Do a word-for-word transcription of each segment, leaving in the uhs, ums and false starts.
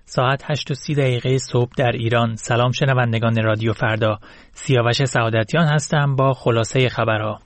ساعت هشت و سی دقیقه صبح در ایران. سلام شنوندگان رادیو فردا. سیاوش سعادتیان هستم با خلاصه خبرها.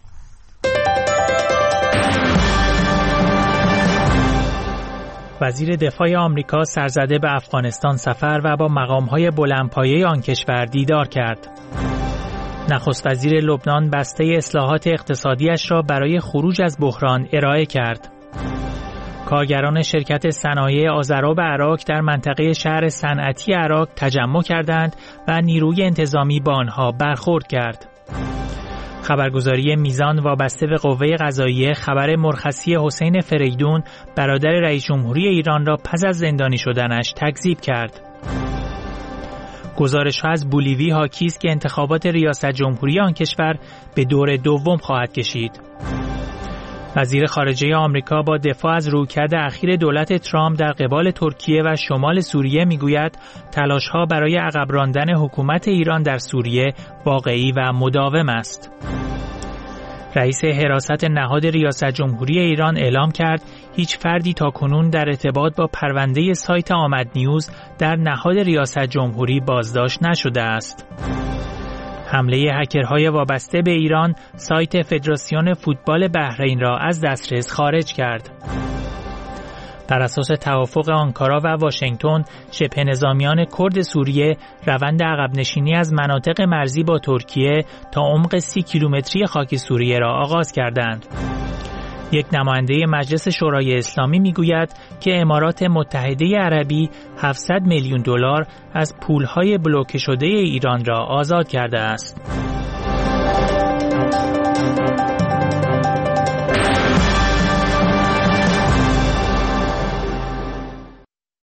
وزیر دفاع آمریکا سرزده به افغانستان سفر و با مقام‌های بلندپایه آن کشور دیدار کرد. نخست وزیر لبنان بسته اصلاحات اقتصادیش را برای خروج از بحران ارائه کرد. کارگران شرکت صنایع آذراب عراق در منطقه شهر صنعتی عراق تجمع کردند و نیروی انتظامی با آنها برخورد کرد. خبرگزاری میزان وابسته به قوه قضاییه خبر مرخصی حسین فریدون برادر رئیس جمهوری ایران را پس از زندانی شدنش تکذیب کرد. گزارش‌ها از بولیوی حاکی است که انتخابات ریاست جمهوری آن کشور به دور دوم خواهد کشید. وزیر خارجه آمریکا با دفاع از رویکرد اخیر دولت ترامپ در قبال ترکیه و شمال سوریه میگوید تلاش‌ها برای عقب راندن حکومت ایران در سوریه واقعی و مداوم است. رئیس حراست نهاد ریاست جمهوری ایران اعلام کرد هیچ فردی تاکنون در ارتباط با پرونده سایت آمد نیوز در نهاد ریاست جمهوری بازداشت نشده است. حمله هکرهای وابسته به ایران سایت فدراسیون فوتبال بحرین را از دسترس خارج کرد. بر اساس توافق آنکارا و واشنگتن، شبه نظامیان کرد سوریه روند عقب نشینی از مناطق مرزی با ترکیه تا عمق سی کیلومتری خاک سوریه را آغاز کردند. یک نماینده مجلس شورای اسلامی میگوید که امارات متحده عربی هفتصد میلیون دلار از پولهای بلوکه شده ایران را آزاد کرده است.